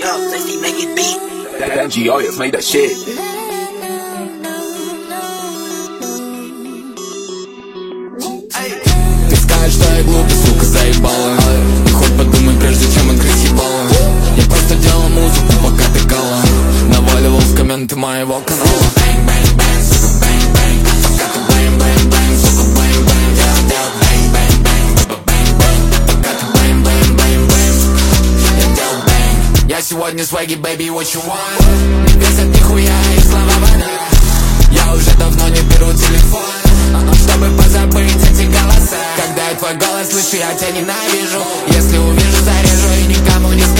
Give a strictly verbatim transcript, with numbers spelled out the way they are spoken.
girls, they see make it beat. That G O has made that shit. Ты скажешь, что я глупый, сука, заебала. Ты хоть подумай, прежде чем открыть ебало. Я просто делал музыку, пока ты кала. Наваливал в комменты моего канала. Бэнг, бэнг, бэнг, сука, бэнг, бэнг. Пока ты бэнг, бэнг, бэнг, сука, бэнг, бэнг. Дел, дел, бэнг, бэнг, бэнг, бэнг, бэнг. Пока ты бэнг, бэнг, бэнг, бэнг. Я дел бэнг. Я сегодня сваги, baby, what you want? Не весят нихуя и слова вода. Я уже давно не беру телефон, чтобы позабыть эти голоса. Когда я твой голос слышу, я тебя ненавижу. Если увижу, зарежу и никому не скажу.